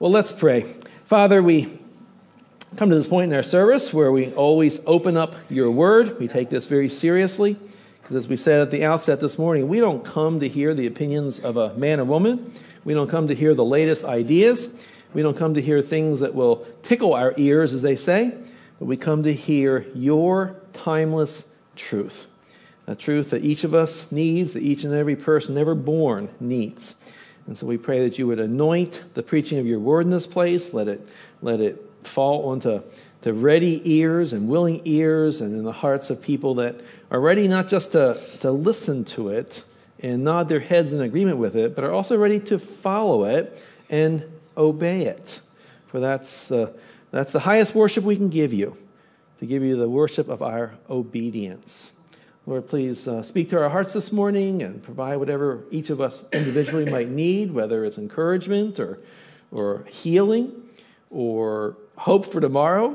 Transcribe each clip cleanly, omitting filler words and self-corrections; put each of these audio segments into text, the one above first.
Well, let's pray. Father, we come to this point in our service where we always open up your word. We take this very seriously because, as we said at the outset this morning, we don't come to hear the opinions of a man or woman. We don't come to hear the latest ideas. We don't come to hear things that will tickle our ears, as they say, but we come to hear your timeless truth, a truth that each of us needs, that each and every person ever born needs. And so we pray that you would anoint the preaching of your word in this place. Let it fall onto ready ears and willing ears and in the hearts of people that are ready not just to listen to it and nod their heads in agreement with it, but are also ready to follow it and obey it. For that's the highest worship we can give you, to give you the worship of our obedience. Lord, please speak to our hearts this morning and provide whatever each of us individually might need, whether it's encouragement or healing or hope for tomorrow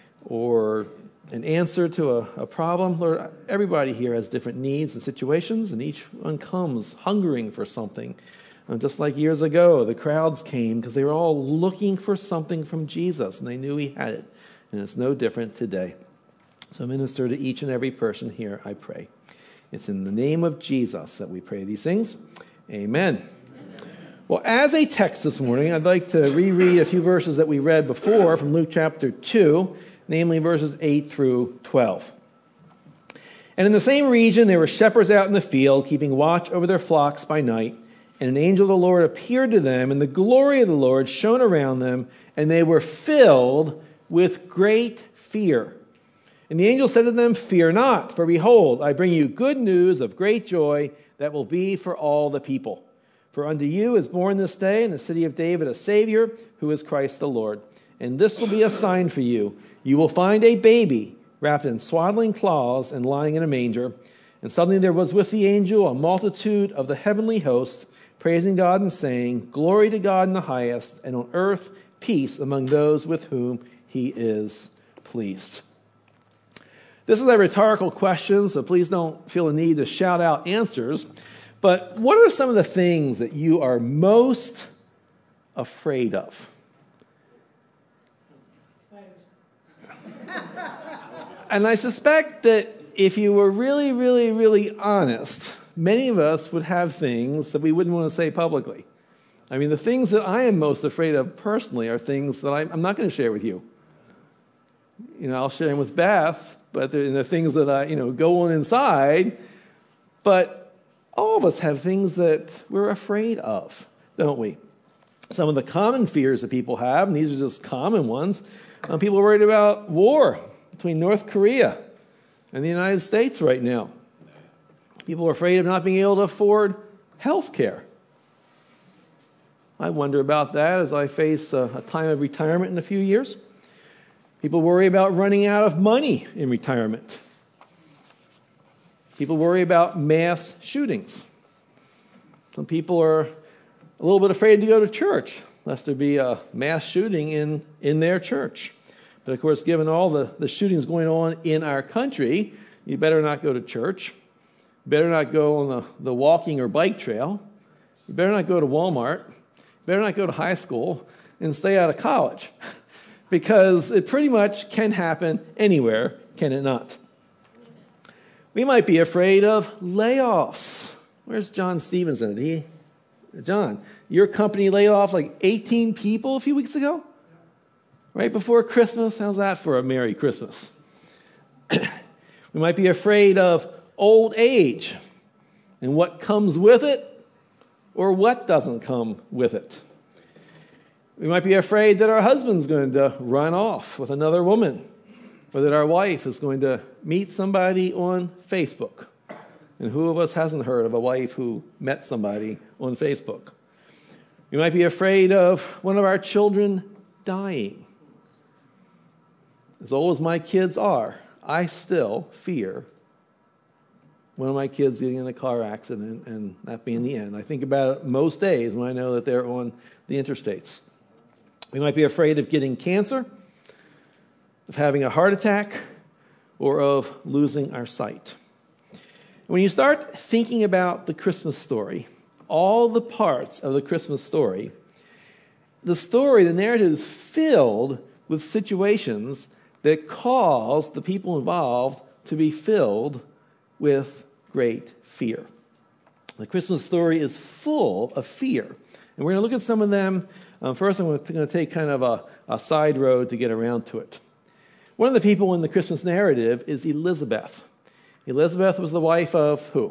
or an answer to a problem. Lord, everybody here has different needs and situations, and each one comes hungering for something. And just like years ago, the crowds came because they were all looking for something from Jesus, and they knew he had it. And it's no different today. So minister to each and every person here, I pray. It's in the name of Jesus that we pray these things. Amen. Well, as a text this morning, I'd like to reread a few verses that we read before from Luke chapter 2, namely verses 8 through 12. And in the same region, there were shepherds out in the field, keeping watch over their flocks by night. And an angel of the Lord appeared to them, and the glory of the Lord shone around them, and they were filled with great fear. And the angel said to them, "Fear not, for behold, I bring you good news of great joy that will be for all the people. For unto you is born this day in the city of David a Savior, who is Christ the Lord. And this will be a sign for you. You will find a baby wrapped in swaddling cloths and lying in a manger." And suddenly there was with the angel a multitude of the heavenly host, praising God and saying, "Glory to God in the highest, and on earth peace among those with whom he is pleased." This is a rhetorical question, so please don't feel a need to shout out answers. But what are some of the things that you are most afraid of? And I suspect that if you were really, really, really honest, many of us would have things that we wouldn't want to say publicly. I mean, the things that I am most afraid of personally are things that I'm not going to share with you. I'll share them with Beth, but they're things that I, go on inside. But all of us have things that we're afraid of, don't we? Some of the common fears that people have, and these are just common ones, people are worried about war between North Korea and the United States right now. People are afraid of not being able to afford health care. I wonder about that as I face a time of retirement in a few years. People worry about running out of money in retirement. People worry about mass shootings. Some people are a little bit afraid to go to church, lest there be a mass shooting in their church. But of course, given all the shootings going on in our country, you better not go to church. You better not go on the walking or bike trail. You better not go to Walmart. You better not go to high school and stay out of college. Because it pretty much can happen anywhere, can it not? We might be afraid of layoffs. Where's John Stevenson? John, your company laid off like 18 people a few weeks ago? Right before Christmas? How's that for a Merry Christmas? We might be afraid of old age and what comes with it or what doesn't come with it. We might be afraid that our husband's going to run off with another woman, or that our wife is going to meet somebody on Facebook. And who of us hasn't heard of a wife who met somebody on Facebook? We might be afraid of one of our children dying. As old as my kids are, I still fear one of my kids getting in a car accident and that being the end. I think about it most days when I know that they're on the interstates. We might be afraid of getting cancer, of having a heart attack, or of losing our sight. When you start thinking about the Christmas story, all the parts of the Christmas story, the story, the narrative is filled with situations that cause the people involved to be filled with great fear. The Christmas story is full of fear. And we're going to look at some of them. First, I'm going to take kind of a side road to get around to it. One of the people in the Christmas narrative is Elizabeth. Elizabeth was the wife of who?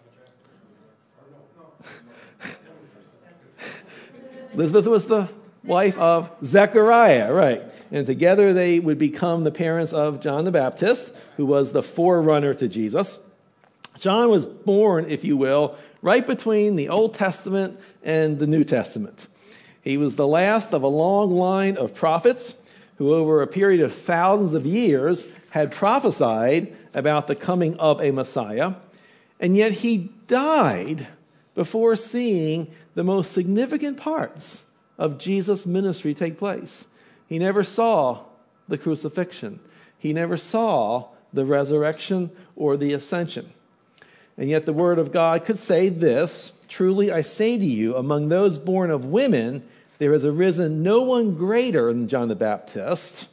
Elizabeth was the wife of Zechariah, right. And together they would become the parents of John the Baptist, who was the forerunner to Jesus. John was born, if you will, right between the Old Testament and the New Testament. He was the last of a long line of prophets who over a period of thousands of years had prophesied about the coming of a Messiah, and yet he died before seeing the most significant parts of Jesus' ministry take place. He never saw the crucifixion. He never saw the resurrection or the ascension. And yet the Word of God could say this, "Truly I say to you, among those born of women, there has arisen no one greater than John the Baptist.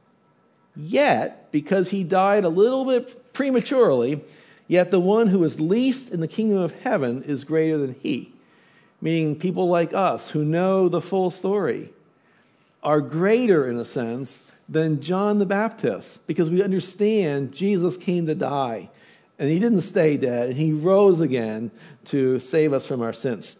Yet, because he died a little bit prematurely, yet the one who is least in the kingdom of heaven is greater than he." Meaning people like us who know the full story are greater, in a sense, than John the Baptist, because we understand Jesus came to die, and he didn't stay dead, and he rose again to save us from our sins.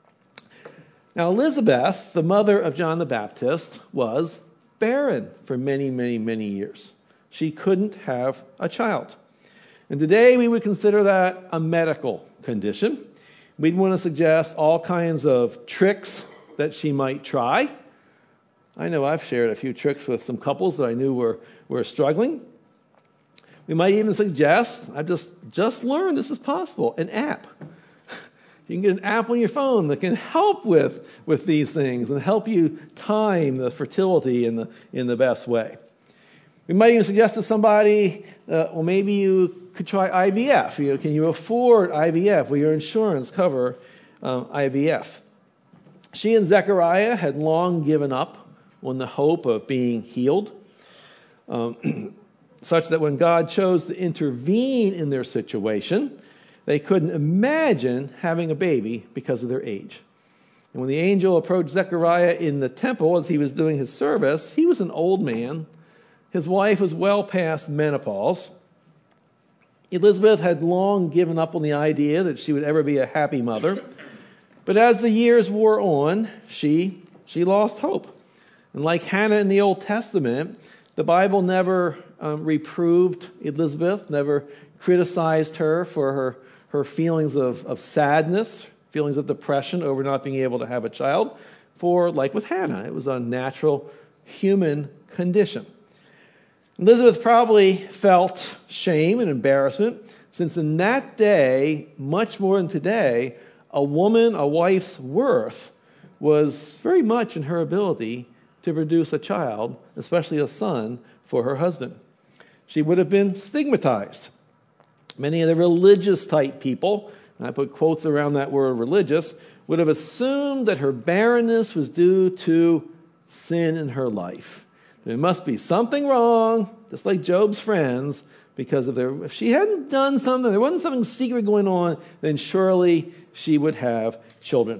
Now, Elizabeth, the mother of John the Baptist, was barren for many, many, many years. She couldn't have a child. And today we would consider that a medical condition. We'd want to suggest all kinds of tricks that she might try. I know I've shared a few tricks with some couples that I knew were struggling. We might even suggest, I've just learned this is possible, an app. You can get an app on your phone that can help with these things and help you time the fertility in the best way. We might even suggest to somebody, well, maybe you could try IVF. Can you afford IVF? Will your insurance cover IVF? She and Zechariah had long given up on the hope of being healed, such that when God chose to intervene in their situation, they couldn't imagine having a baby because of their age. And when the angel approached Zechariah in the temple as he was doing his service, he was an old man. His wife was well past menopause. Elizabeth had long given up on the idea that she would ever be a happy mother. But as the years wore on, she lost hope. And like Hannah in the Old Testament, the Bible never reproved Elizabeth, never criticized her for her feelings of sadness, feelings of depression over not being able to have a child. For, like with Hannah, it was a natural human condition. Elizabeth probably felt shame and embarrassment, since in that day, much more than today, a wife's worth was very much in her ability to produce a child, especially a son, for her husband. She would have been stigmatized. Many of the religious type people, and I put quotes around that word religious, would have assumed that her barrenness was due to sin in her life. There must be something wrong, just like Job's friends, because if she hadn't done something, there wasn't something secret going on, then surely she would have children.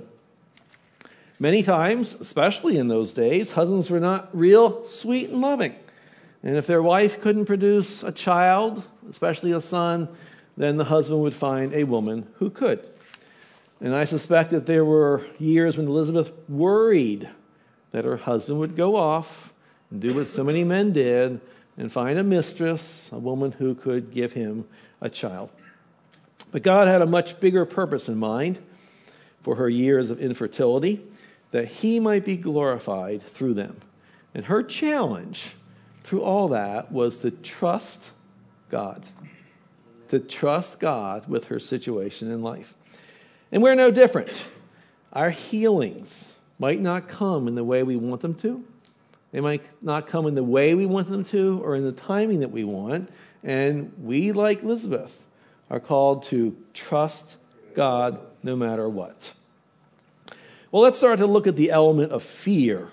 Many times, especially in those days, husbands were not real sweet and loving. And if their wife couldn't produce a child, especially a son, then the husband would find a woman who could. And I suspect that there were years when Elizabeth worried that her husband would go off and do what so many men did and find a mistress, a woman who could give him a child. But God had a much bigger purpose in mind for her years of infertility, that he might be glorified through them. And her challenge through all that was to trust God. To trust God with her situation in life. And we're no different. Our healings might not come in the way we want them to. They might not come in the way we want them to or in the timing that we want. And we, like Elizabeth, are called to trust God no matter what. Well, let's start to look at the element of fear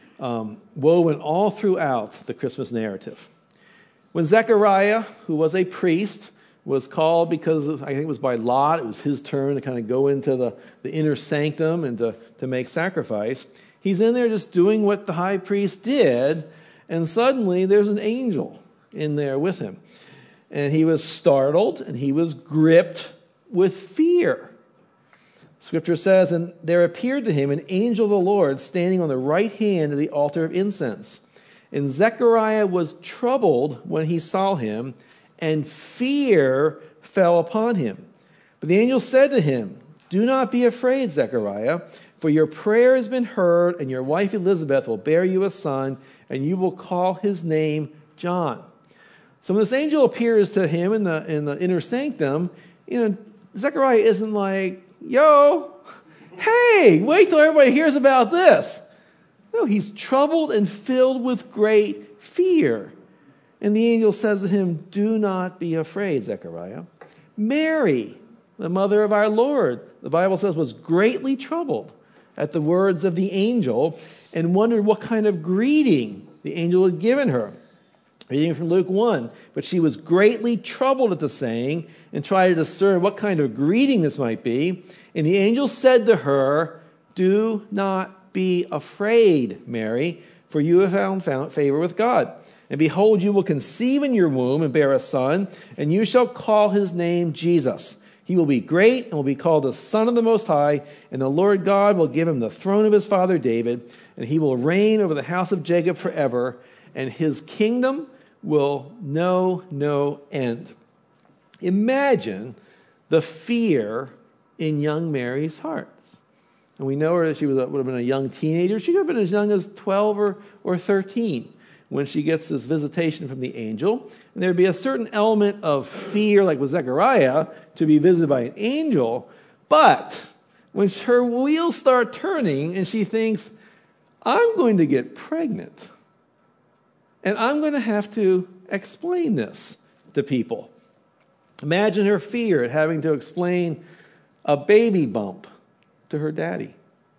woven all throughout the Christmas narrative. When Zechariah, who was a priest, was called because I think it was by Lot, it was his turn to kind of go into the inner sanctum and to make sacrifice. He's in there just doing what the high priest did, and suddenly there's an angel in there with him. And he was startled, and he was gripped with fear. Scripture says, and there appeared to him an angel of the Lord standing on the right hand of the altar of incense. And Zechariah was troubled when he saw him, and fear fell upon him. But the angel said to him, "Do not be afraid, Zechariah, for your prayer has been heard, and your wife Elizabeth will bear you a son, and you will call his name John." So when this angel appears to him in the inner sanctum, Zechariah isn't like, "Yo, hey, wait till everybody hears about this." No, he's troubled and filled with great fear. And the angel says to him, "Do not be afraid, Zechariah. Mary, the mother of our Lord," the Bible says, was greatly troubled at the words of the angel and wondered what kind of greeting the angel had given her. Reading from Luke 1, "But she was greatly troubled at the saying and tried to discern what kind of greeting this might be. And the angel said to her, 'Do not be afraid, Mary, for you have found favor with God. And behold, you will conceive in your womb and bear a son, and you shall call his name Jesus. He will be great and will be called the Son of the Most High, and the Lord God will give him the throne of his father David, and he will reign over the house of Jacob forever, and his kingdom will know no end.'" Imagine the fear in young Mary's heart. And we know her that she would have been a young teenager. She could have been as young as 12 or 13 when she gets this visitation from the angel. And there'd be a certain element of fear, like with Zechariah, to be visited by an angel. But when her wheels start turning and she thinks, "I'm going to get pregnant, and I'm going to have to explain this to people." Imagine her fear at having to explain a baby bump to her daddy.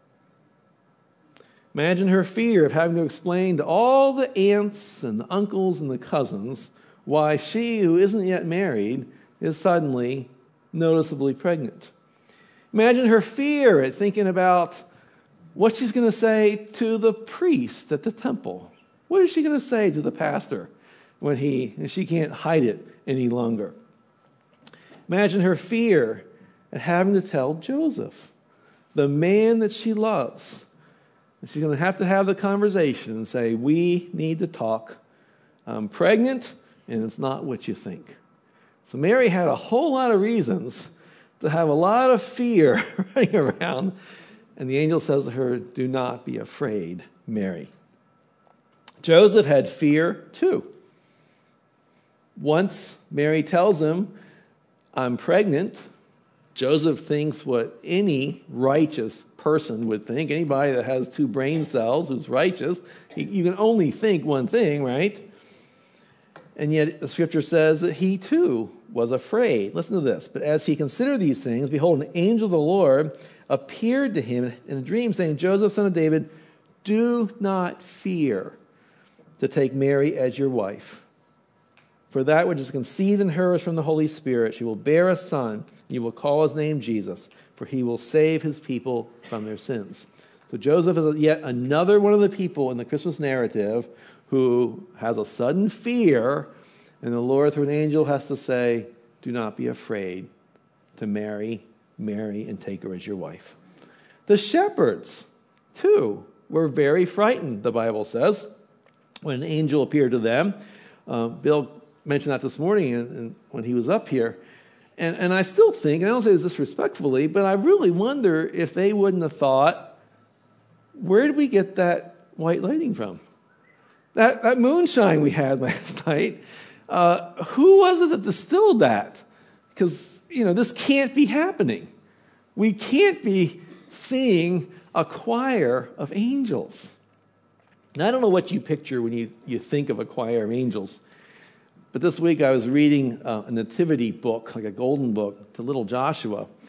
Imagine her fear of having to explain to all the aunts and the uncles and the cousins why she, who isn't yet married, is suddenly noticeably pregnant. Imagine her fear at thinking about what she's going to say to the priest at the temple. What is she going to say to the pastor when she can't hide it any longer? Imagine her fear at having to tell Joseph, the man that she loves. And she's going to have the conversation and say, "We need to talk. I'm pregnant, and it's not what you think." So Mary had a whole lot of reasons to have a lot of fear running around. And the angel says to her, "Do not be afraid, Mary." Joseph had fear too. Once Mary tells him, "I'm pregnant," Joseph thinks what any righteous person would think. Anybody that has 2 brain cells who's righteous, you can only think one thing, right? And yet the scripture says that he too was afraid. Listen to this. "But as he considered these things, behold, an angel of the Lord appeared to him in a dream, saying, 'Joseph, son of David, do not fear to take Mary as your wife. For that which is conceived in her is from the Holy Spirit. She will bear a son, and you will call his name Jesus, for he will save his people from their sins.'" So Joseph is yet another one of the people in the Christmas narrative who has a sudden fear, and the Lord through an angel has to say, "Do not be afraid to marry Mary and take her as your wife." The shepherds, too, were very frightened, the Bible says, when an angel appeared to them. Bill mentioned that this morning and when he was up here. And I still think, and I don't say this disrespectfully, but I really wonder if they wouldn't have thought, where did we get that white lighting from? That moonshine we had last night, who was it that distilled that? Because, this can't be happening. We can't be seeing a choir of angels. And I don't know what you picture when you think of a choir of angels. But this week I was reading a nativity book, like a golden book, to little Joshua.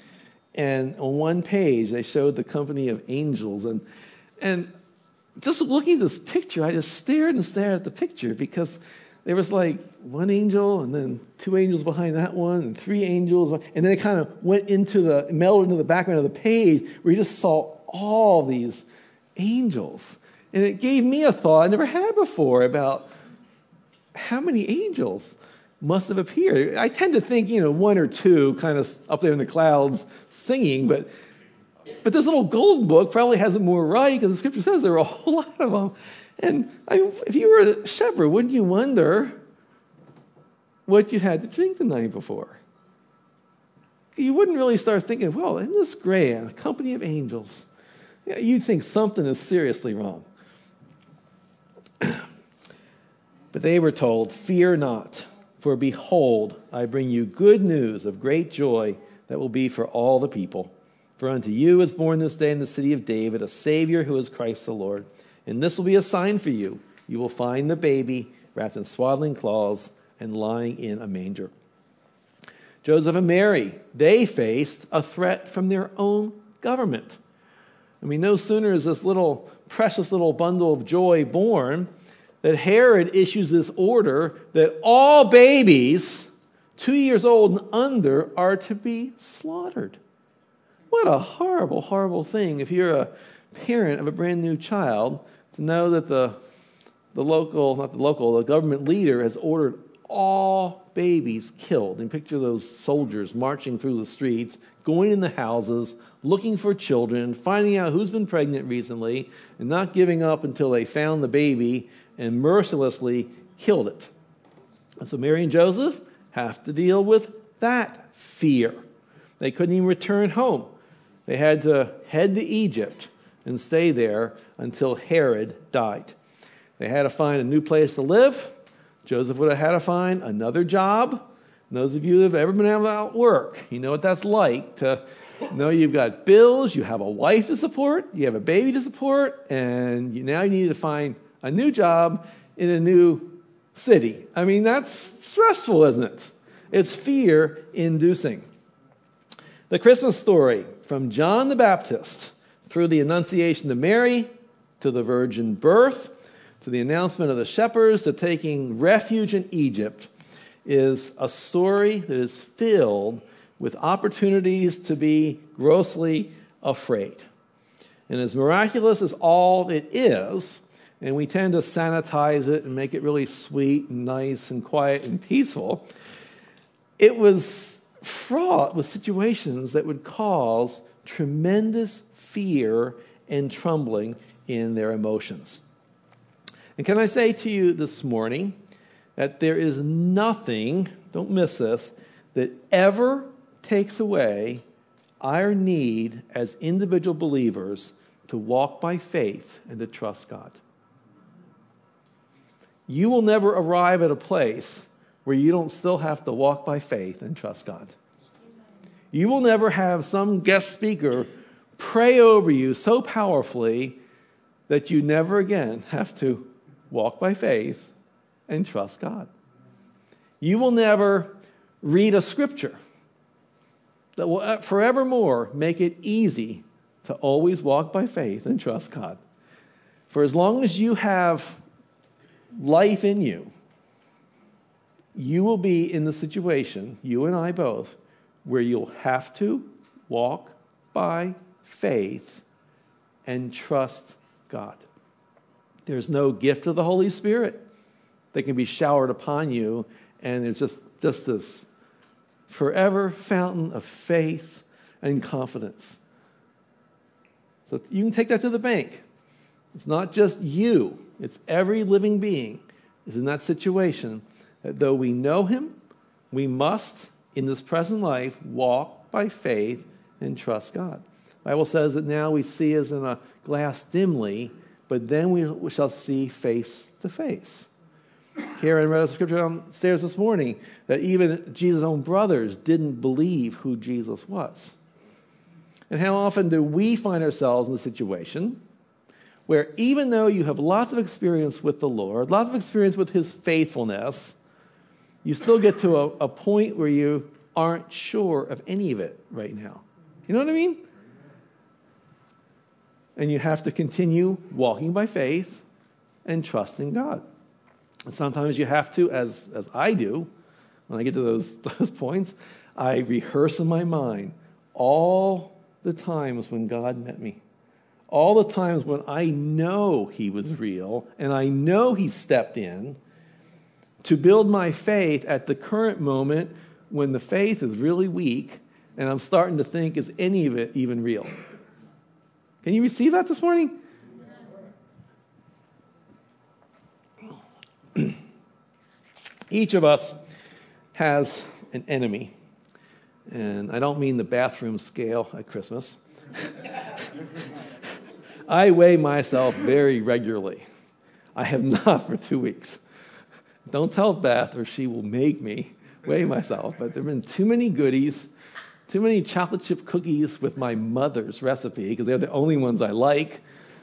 And on one page, they showed the company of angels. And just looking at this picture, I just stared and stared at the picture because there was like one angel and then two angels behind that one and three angels. And then it kind of melded into the background of the page where you just saw all these angels. And it gave me a thought I never had before about how many angels must have appeared. I tend to think, one or two kind of up there in the clouds singing, but this little golden book probably has it more right because the scripture says there were a whole lot of them. And if you were a shepherd, wouldn't you wonder what you had to drink the night before? You wouldn't really start thinking, well, isn't this great? A company of angels. You'd think something is seriously wrong. But they were told, "Fear not, for behold, I bring you good news of great joy that will be for all the people. For unto you is born this day in the city of David a Savior who is Christ the Lord. And this will be a sign for you. You will find the baby wrapped in swaddling cloths and lying in a manger." Joseph and Mary, they faced a threat from their own government. No sooner is this precious little bundle of joy born that Herod issues this order that all babies 2 years old and under are to be slaughtered. What a horrible, horrible thing if you're a parent of a brand new child to know that the government leader has ordered all babies killed. And picture those soldiers marching through the streets, going in the houses, looking for children, finding out who's been pregnant recently, and not giving up until they found the baby and mercilessly killed it. And so Mary and Joseph have to deal with that fear. They couldn't even return home. They had to head to Egypt and stay there until Herod died. They had to find a new place to live. Joseph would have had to find another job. Those of you that have ever been out work, you know what that's like to know you've got bills, you have a wife to support, you have a baby to support, and now you need to find a new job in a new city. That's stressful, isn't it? It's fear-inducing. The Christmas story from John the Baptist through the Annunciation to Mary, to the virgin birth, to the announcement of the shepherds to taking refuge in Egypt is a story that is filled with opportunities to be grossly afraid. And as miraculous as all it is, and we tend to sanitize it and make it really sweet and nice and quiet and peaceful, it was fraught with situations that would cause tremendous fear and trembling in their emotions. And can I say to you this morning that there is nothing, don't miss this, that ever takes away our need as individual believers to walk by faith and to trust God. You will never arrive at a place where you don't still have to walk by faith and trust God. You will never have some guest speaker pray over you so powerfully that you never again have to walk by faith and trust God. You will never read a scripture that will forevermore make it easy to always walk by faith and trust God. For as long as you have life in you, you will be in the situation, you and I both, where you'll have to walk by faith and trust God. There's no gift of the Holy Spirit that can be showered upon you, and there's just this forever fountain of faith and confidence. So you can take that to the bank. It's not just you. It's every living being is in that situation that though we know him, we must, in this present life, walk by faith and trust God. The Bible says that now we see as in a glass dimly, but then we shall see face to face. Karen read a scripture downstairs this morning that even Jesus' own brothers didn't believe who Jesus was. And how often do we find ourselves in the situation where even though you have lots of experience with the Lord, lots of experience with his faithfulness, you still get to a point where you aren't sure of any of it right now. You know what I mean? And you have to continue walking by faith and trusting God. And sometimes you have to, as I do, when I get to those points, I rehearse in my mind all the times when God met me. All the times when I know he was real and I know he stepped in to build my faith at the current moment when the faith is really weak and I'm starting to think, is any of it even real? Can you receive that this morning? Each of us has an enemy. And I don't mean the bathroom scale at Christmas. I weigh myself very regularly. I have not for 2 weeks. Don't tell Beth or she will make me weigh myself. But there have been too many goodies, too many chocolate chip cookies with my mother's recipe, because they're the only ones I like.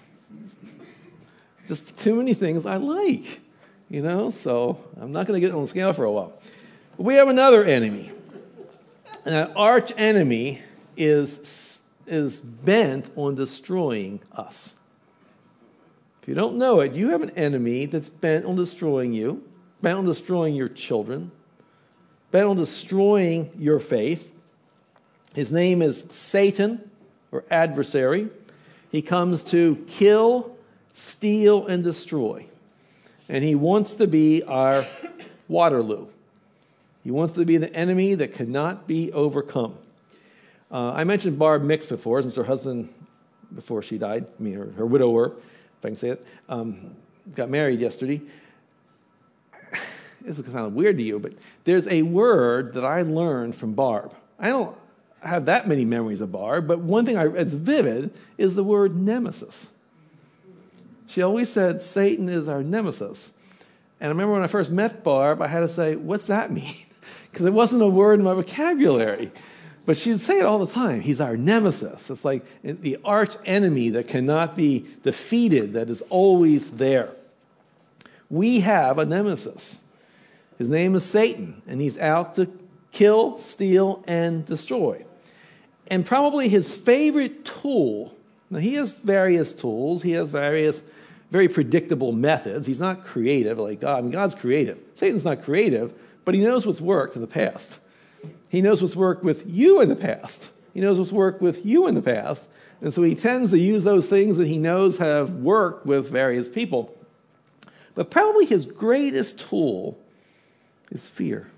Just too many things I like, so I'm not going to get on the scale for a while. But we have another enemy. And that arch enemy is bent on destroying us. If you don't know it, you have an enemy that's bent on destroying you, bent on destroying your children, bent on destroying your faith. His name is Satan, or adversary. He comes to kill, steal, and destroy. And he wants to be our Waterloo. He wants to be the enemy that cannot be overcome. I mentioned Barb Mix before, since her husband, before she died, her widower, if I can say it, got married yesterday. This is going to sound weird to you, but there's a word that I learned from Barb. I don't have that many memories of Barb, but one thing that's vivid is the word nemesis. She always said, Satan is our nemesis. And I remember when I first met Barb, I had to say, what's that mean? Because it wasn't a word in my vocabulary. But she'd say it all the time. He's our nemesis. It's like the arch enemy that cannot be defeated, that is always there. We have a nemesis. His name is Satan, and he's out to kill, steal, and destroy. And probably his favorite tool, now he has various tools, he has various very predictable methods. He's not creative like God. I mean, God's creative. Satan's not creative, but he knows what's worked in the past. He knows what's worked with you in the past. He knows what's worked with you in the past. And so he tends to use those things that he knows have worked with various people. But probably his greatest tool is fear.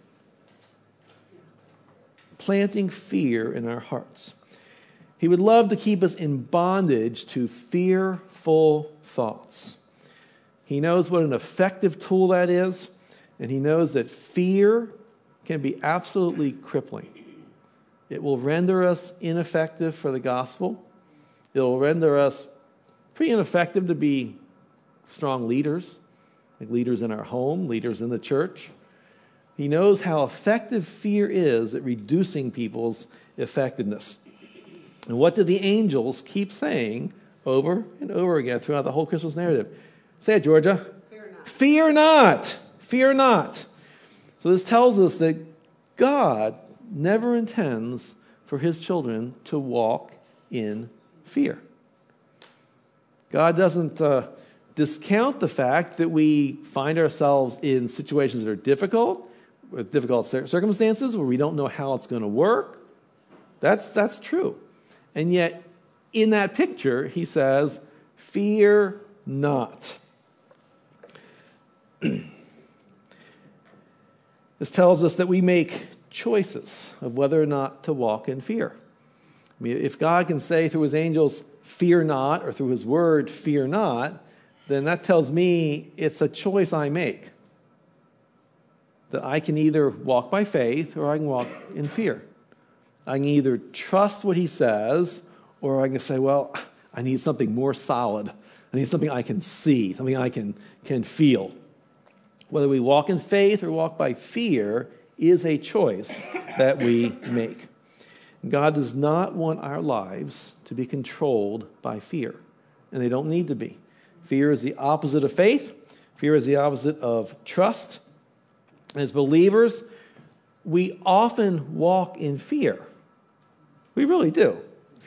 Planting fear in our hearts. He would love to keep us in bondage to fearful thoughts. He knows what an effective tool that is, and he knows that fear can be absolutely crippling. It will render us ineffective for the gospel. It will render us pretty ineffective to be strong leaders, like leaders in our home, leaders in the church. He knows how effective fear is at reducing people's effectiveness. And what do the angels keep saying over and over again throughout the whole Christmas narrative? Say it, Georgia. Fear not. Fear not. Fear not. So this tells us that God never intends for his children to walk in fear. God doesn't discount the fact that we find ourselves in situations that are difficult, with difficult circumstances where we don't know how it's going to work. That's true. And yet, in that picture, he says, fear not. This tells us that we make choices of whether or not to walk in fear. I mean, if God can say through his angels, fear not, or through his word, fear not, then that tells me it's a choice I make. That I can either walk by faith or I can walk in fear. I can either trust what he says, or I can say, well, I need something more solid. I need something I can see, something I can feel. Whether we walk in faith or walk by fear is a choice that we make. God does not want our lives to be controlled by fear, and they don't need to be. Fear is the opposite of faith. Fear is the opposite of trust. And as believers, we often walk in fear. We really do.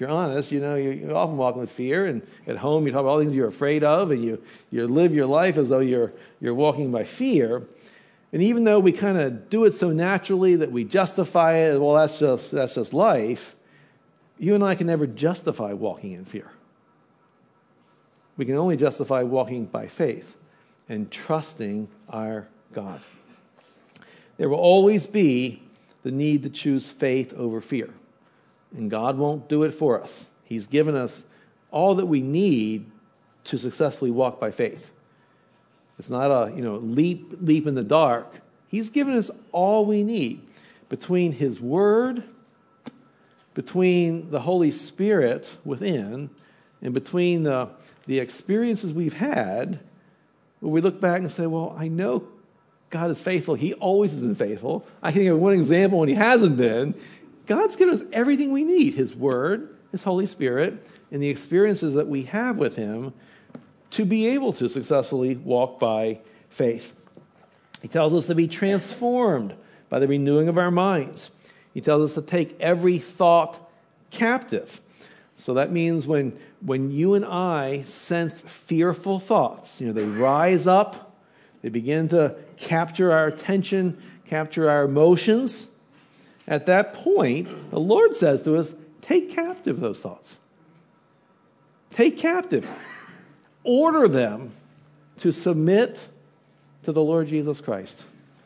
you're honest, you often walk with fear, and at home you talk about all the things you're afraid of, and you live your life as though you're walking by fear. And even though we kind of do it so naturally that we justify it, well, that's just life, you and I can never justify walking in fear. We can only justify walking by faith and trusting our God. There will always be the need to choose faith over fear. And God won't do it for us. He's given us all that we need to successfully walk by faith. It's not a leap in the dark. He's given us all we need between His Word, between the Holy Spirit within, and between the experiences we've had, where we look back and say, well, I know God is faithful. He always has been faithful. I can think of one example when He hasn't been. God's given us everything we need, His Word, His Holy Spirit, and the experiences that we have with Him to be able to successfully walk by faith. He tells us to be transformed by the renewing of our minds. He tells us to take every thought captive. So that means when you and I sense fearful thoughts, they rise up, they begin to capture our attention, capture our emotions. At that point, the Lord says to us, take captive those thoughts. Take captive. Order them to submit to the Lord Jesus Christ.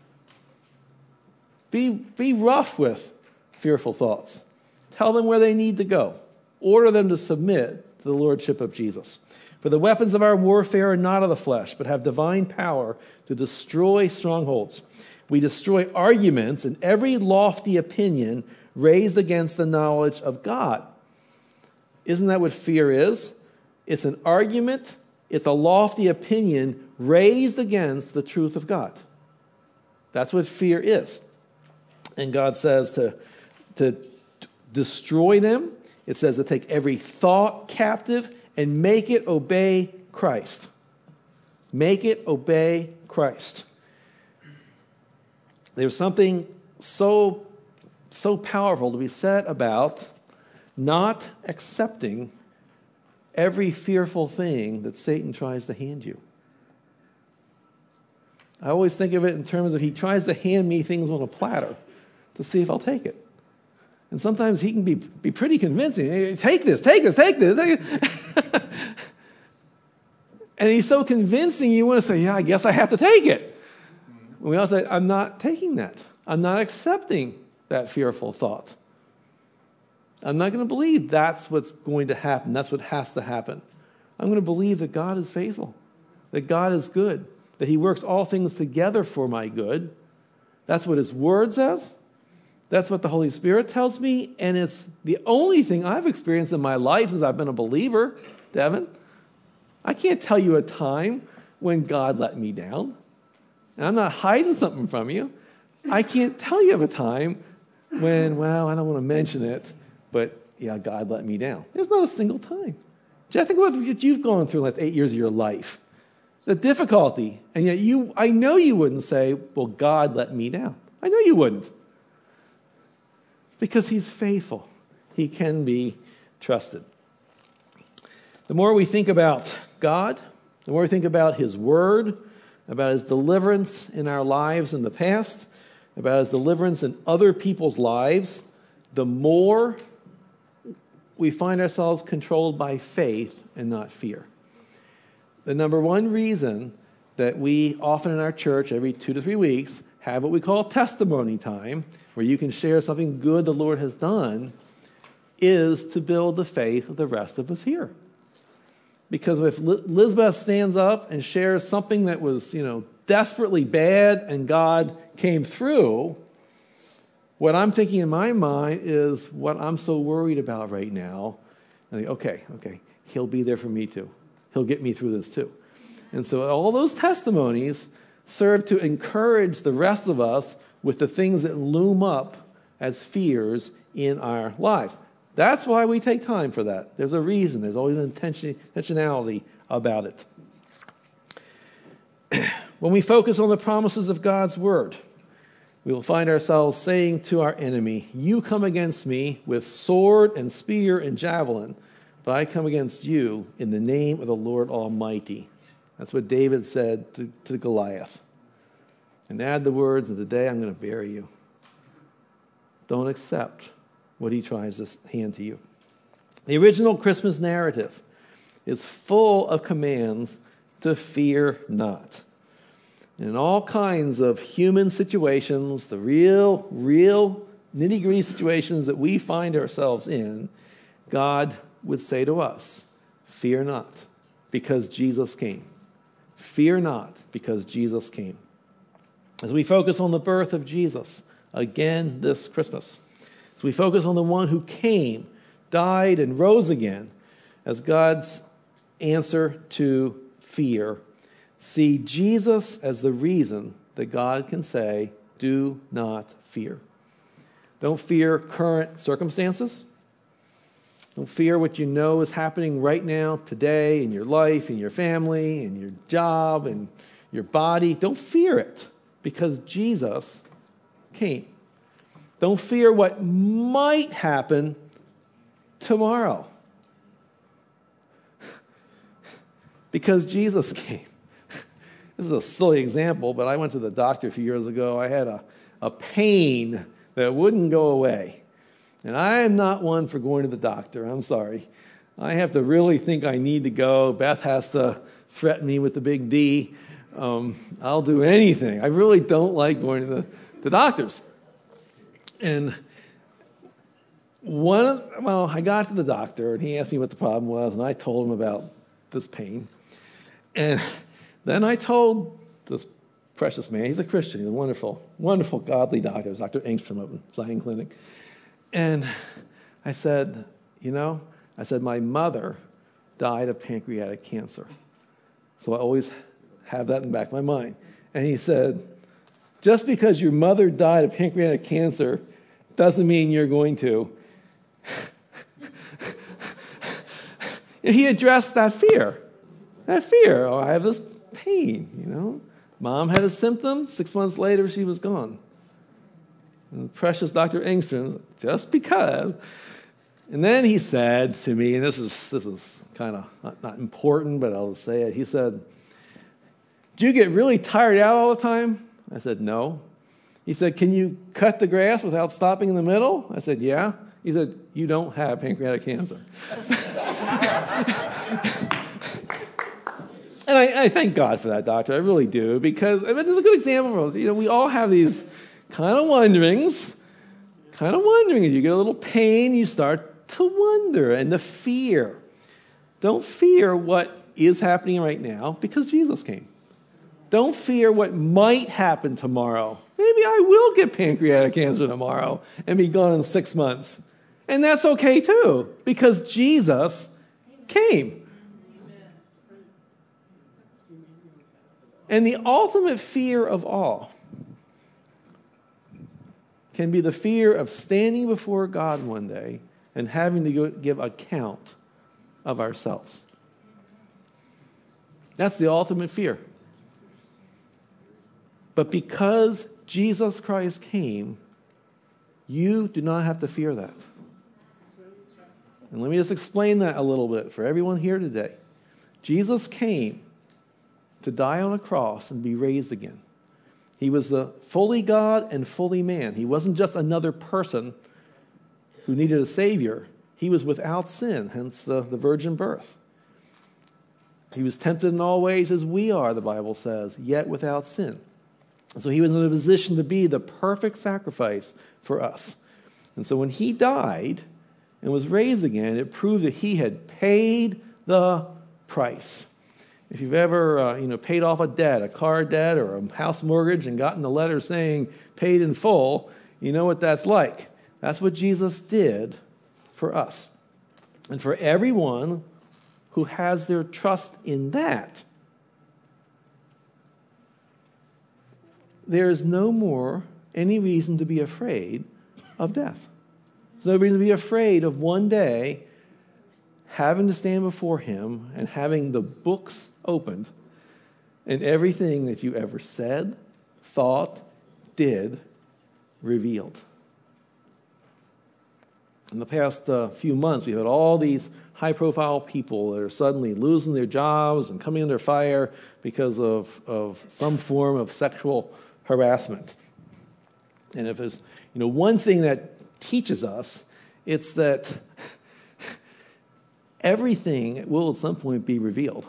Be rough with fearful thoughts. Tell them where they need to go. Order them to submit to the lordship of Jesus. For the weapons of our warfare are not of the flesh, but have divine power to destroy strongholds. We destroy arguments and every lofty opinion raised against the knowledge of God. Isn't that what fear is? It's an argument. It's a lofty opinion raised against the truth of God. That's what fear is. And God says to destroy them. It says to take every thought captive and make it obey Christ. Make it obey Christ. There's something so powerful to be said about not accepting every fearful thing that Satan tries to hand you. I always think of it in terms of he tries to hand me things on a platter to see if I'll take it. And sometimes he can be pretty convincing. Hey, take this. And he's so convincing you want to say, yeah, I guess I have to take it. And we all say, I'm not taking that. I'm not accepting that fearful thought. I'm not going to believe that's what's going to happen. That's what has to happen. I'm going to believe that God is faithful, that God is good, that He works all things together for my good. That's what His Word says. That's what the Holy Spirit tells me. And it's the only thing I've experienced in my life since I've been a believer, Devin. I can't tell you a time when God let me down. And I'm not hiding something from you. I can't tell you of a time when, well, I don't want to mention it, but yeah, God let me down. There's not a single time. Just think about what you've gone through the last 8 years of your life. The difficulty. And yet I know you wouldn't say, well, God let me down. I know you wouldn't. Because He's faithful. He can be trusted. The more we think about God, the more we think about His Word, about His deliverance in our lives in the past, about His deliverance in other people's lives, the more we find ourselves controlled by faith and not fear. The number one reason that we often in our church, every 2 to 3 weeks, have what we call testimony time, where you can share something good the Lord has done, is to build the faith of the rest of us here. Because if Elizabeth stands up and shares something that was, desperately bad and God came through, what I'm thinking in my mind is what I'm so worried about right now. And I think, okay, He'll be there for me too. He'll get me through this too. And so all those testimonies serve to encourage the rest of us with the things that loom up as fears in our lives. That's why we take time for that. There's a reason. There's always an intentionality about it. When we focus on the promises of God's Word, we will find ourselves saying to our enemy, "You come against me with sword and spear and javelin, but I come against you in the name of the Lord Almighty." That's what David said to Goliath. And add the words, "And today I'm going to bury you." Don't accept what he tries to hand to you. The original Christmas narrative is full of commands to fear not. In all kinds of human situations, the real nitty-gritty situations that we find ourselves in, God would say to us, "Fear not, because Jesus came." Fear not, because Jesus came. As we focus on the birth of Jesus again this Christmas, as we focus on the one who came, died, and rose again as God's answer to fear, see Jesus as the reason that God can say, "Do not fear." Don't fear current circumstances. Don't fear what you know is happening right now, today, in your life, in your family, in your job, in your body. Don't fear it, because Jesus came. Don't fear what might happen tomorrow, because Jesus came. This is a silly example, but I went to the doctor a few years ago. I had a pain that wouldn't go away. And I am not one for going to the doctor. I'm sorry. I have to really think I need to go. Beth has to threaten me with the big D. I'll do anything. I really don't like going to the doctors. And I got to the doctor, and he asked me what the problem was, and I told him about this pain. And then I told this precious man, he's a Christian, he's a wonderful, wonderful, godly doctor, it's Dr. Engstrom of the Zion Clinic. And I said, my mother died of pancreatic cancer. So I always have that in the back of my mind. And he said, just because your mother died of pancreatic cancer doesn't mean you're going to. And he addressed that fear. Oh, I have this pain, Mom had a symptom. 6 months later, she was gone. And the precious Dr. Engstrom, just because. And then he said to me, and this is kind of not important, but I'll say it. He said, "Do you get really tired out all the time?" I said, "No." He said, "Can you cut the grass without stopping in the middle?" I said, "Yeah." He said, "You don't have pancreatic cancer." And I thank God for that, doctor. I really do, because it's a good example for us. We all have these kind of wonderings. As you get a little pain, you start to wonder and to fear. Don't fear what is happening right now, because Jesus came. Don't fear what might happen tomorrow. Maybe I will get pancreatic cancer tomorrow and be gone in 6 months. And that's okay too, because Jesus came. And the ultimate fear of all can be the fear of standing before God one day and having to give account of ourselves. That's the ultimate fear. But because Jesus Christ came, you do not have to fear that. And let me just explain that a little bit for everyone here today. Jesus came to die on a cross and be raised again. He was the fully God and fully man. He wasn't just another person who needed a Savior. He was without sin, hence the virgin birth. He was tempted in all ways as we are, the Bible says, yet without sin. And so he was in a position to be the perfect sacrifice for us. And so when he died and was raised again, it proved that he had paid the price. If you've ever paid off a debt, a car debt or a house mortgage, and gotten a letter saying paid in full, you know what that's like. That's what Jesus did for us. And for everyone who has their trust in that, there is no more any reason to be afraid of death. There's no reason to be afraid of one day having to stand before him and having the books opened, and everything that you ever said, thought, did revealed. In the past few months, we've had all these high-profile people that are suddenly losing their jobs and coming under fire because of some form of sexual harassment. And if there's one thing that teaches us, it's that everything will at some point be revealed.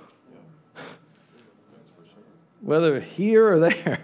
Whether here or there,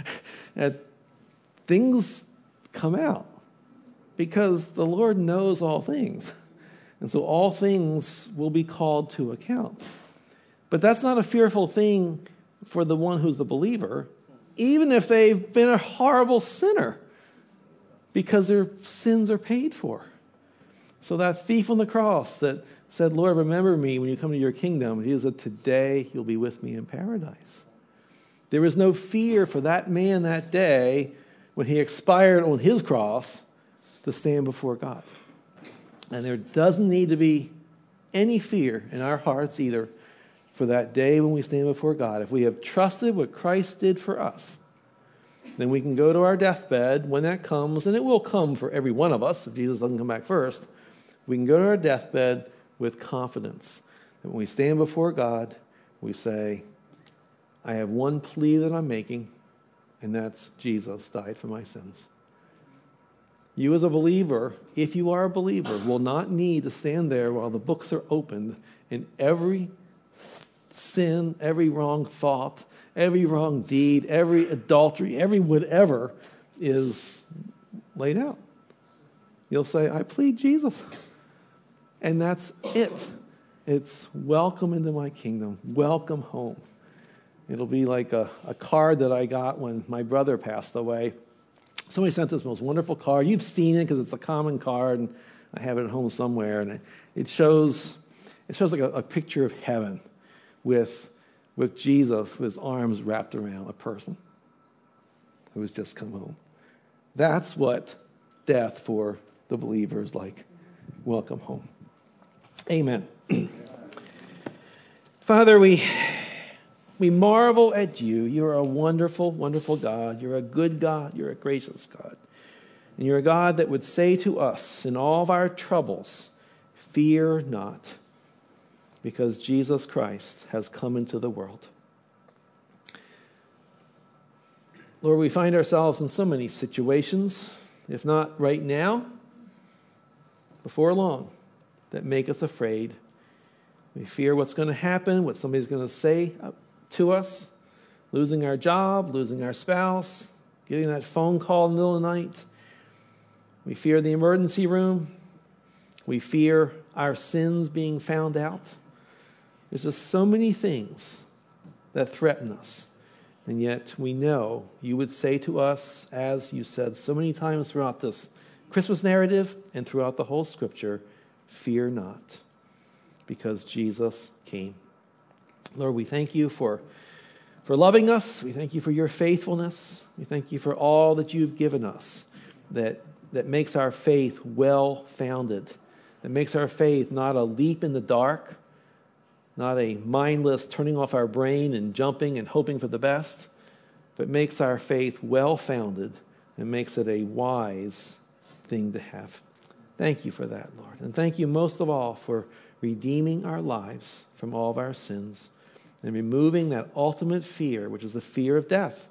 things come out because the Lord knows all things. And so all things will be called to account. But that's not a fearful thing for the one who's the believer, even if they've been a horrible sinner, because their sins are paid for. So that thief on the cross that said, Lord, remember me when you come to your kingdom, he said, today you'll be with me in paradise. There was no fear for that man that day when he expired on his cross to stand before God. And there doesn't need to be any fear in our hearts either for that day when we stand before God. If we have trusted what Christ did for us, then we can go to our deathbed when that comes, and it will come for every one of us if Jesus doesn't come back first. We can go to our deathbed with confidence that when we stand before God, we say, I have one plea that I'm making, and that's Jesus died for my sins. You as a believer, if you are a believer, will not need to stand there while the books are opened and every sin, every wrong thought, every wrong deed, every adultery, every whatever is laid out. You'll say, I plead Jesus. And that's it. It's welcome into my kingdom. Welcome home. It'll be like a card that I got when my brother passed away. Somebody sent this most wonderful card. You've seen it because it's a common card, and I have it at home somewhere. And it shows like a picture of heaven with Jesus with his arms wrapped around a person who has just come home. That's what death for the believer is like. Welcome home. Amen. Father, we marvel at you. You're a wonderful, wonderful God. You're a good God. You're a gracious God. And you're a God that would say to us in all of our troubles, fear not, because Jesus Christ has come into the world. Lord, we find ourselves in so many situations, if not right now, before long, that make us afraid. We fear what's going to happen, what somebody's going to say to us, losing our job, losing our spouse, getting that phone call in the middle of the night. We fear the emergency room. We fear our sins being found out. There's just so many things that threaten us. And yet we know you would say to us, as you said so many times throughout this Christmas narrative and throughout the whole Scripture, fear not, because Jesus came. Lord, we thank you for loving us. We thank you for your faithfulness. We thank you for all that you've given us that makes our faith well-founded, that makes our faith not a leap in the dark, not a mindless turning off our brain and jumping and hoping for the best, but makes our faith well-founded and makes it a wise thing to have. Thank you for that, Lord. And thank you most of all for redeeming our lives from all of our sins and removing that ultimate fear, which is the fear of death,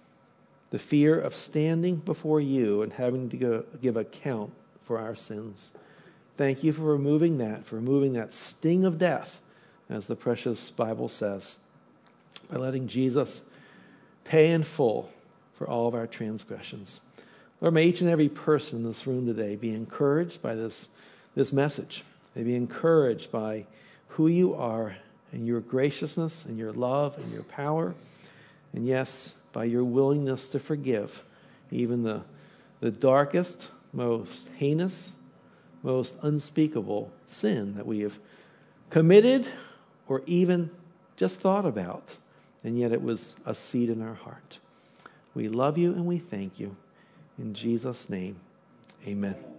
the fear of standing before you and having to give account for our sins. Thank you for removing that sting of death, as the precious Bible says, by letting Jesus pay in full for all of our transgressions. Lord, may each and every person in this room today be encouraged by this message. May be encouraged by who you are and your graciousness and your love and your power. And yes, by your willingness to forgive even the darkest, most heinous, most unspeakable sin that we have committed or even just thought about. And yet it was a seed in our heart. We love you and we thank you. In Jesus' name, amen.